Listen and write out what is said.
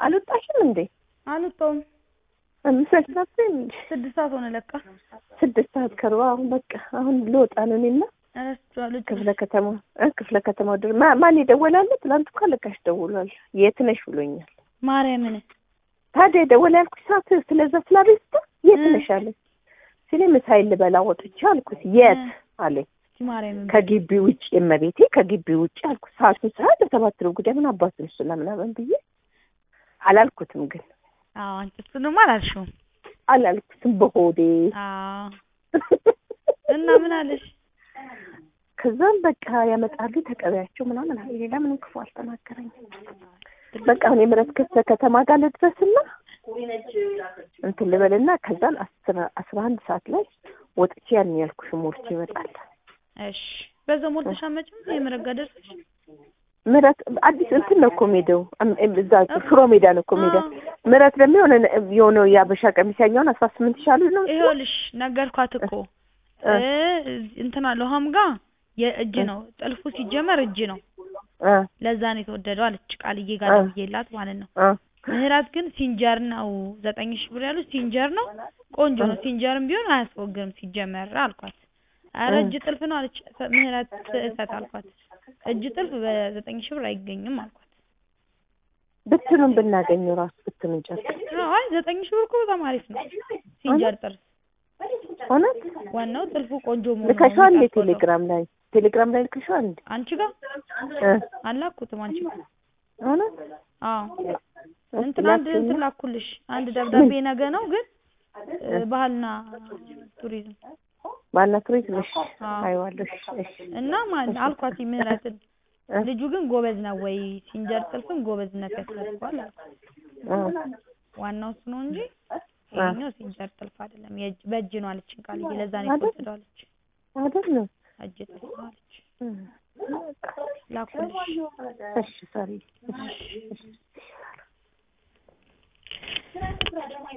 አልወጣሽም እንዴ? አልወጣሁም። ምሰልታችን 6 ሰዓት ሆነ ለካ 6 ሰዓት ከሩብ አሁን በቃ አሁን ልወጣ ነው እኔና እረስቷል። ክፍለ ከተማው ድረስ ማን ይደወላል? ትላንት እኮ አለቃሽ ደውሏል። የት ነሽ ብሎኛል። ማርያምን ታዲያ ደወለ ያልኩሽ ሰዓት ስለዛ ስላቤስታ የት ነሽ አለኝ። ሲለኝ ምሳዬን ልበላ ወጥቼ አልኩት። የት አለኝ። ማርያምን ከግቢ ውጪ እመቤቴ ከግቢ ውጪ አልኩት። ሰዓት 7 ነው ጉዳይ ምን አባቱ ነው ስለምናምን ብዬ አላልኩትም ግን አንቺ እሱንም አላልሽውም? አላልኩትም በሆዴ እና ምን አለሽ? ከዛም በቃ ያመጣሉ ተቀበያቸው ምናምን አለ። ሌላ ምንም ክፉ አልተናገረኝም። በቃ እኔ ምረት ከተማ ጋር ልድረስና እንትን ልበልና ከዛን 11 ሰዓት ላይ ወጥቼ ያን ያልኩሽ ሞልቼ ይመጣል። እሺ በዛው ሞልተሽ አመጭም የምረጋ ደርሰሽ ምረት አዲስ እንትን ነው ኮሜዲው እዛ ፍሮ ሜዳ ነው ኮሜዲያ ምረት ደግሞ የሆነ ያበሻ ቀሚስ ያኛውን 18 ሻሉ ነው። ይኸውልሽ ነገርኳት እኮ እንትና ለሆም ጋር የእጅ ነው ጥልፉ ሲጀመር እጅ ነው ለዛ ነው የተወደደው አለች ቃልዬ ጋር ደውዬላት ማለት ነው። ምህረት ግን ሲንጀር ነው 9000 ብር ያሉት ሲንጀር ነው ቆንጆ ነው ሲንጀርም ቢሆን አያስወግርም ሲጀመር አልኳት። ኧረ እጅ ጥልፍ ነው አለች ምህረት እሰጥ አልኳት። እጅ ጥልፍ በ9000 ብር አይገኝም አልኳት። ብትኑን ብናገኘው ራስ ብትኑን ጨርቅ አይ 9000 ብር እኮ በጣም አሪፍ ነው ሲንጀር ጥልፍ ሆነት ዋናው ጥልፉ ቆንጆ መሆኑ ልከሻል ቴሌግራም ላይ ልከሻል አንቺ ጋር አላኩትም አንቺ ጋር ሆነት እንትን አንድ ላኩልሽ አንድ ደብዳቤ ነገ ነው ግን ባህልና ቱሪዝም እሺ አይዋለሽ እሺ እና ማለት አልኳት ምህረትን ልጁ ግን ጎበዝ ነው ወይ ሲንጀር ጥልፍም ጎበዝነት ያስፈልጋል ዋናው እሱ ነው እንጂ ይሄኛው ሲንጀር ጥልፍ አይደለም በእጅ ነው አለችኝ ቃልዬ ለዛ ነው የተወደደው አለች አይደለም እጅ ጥልፍ ነው አለች ላኩልሽ እሺ ሶሪ እሺ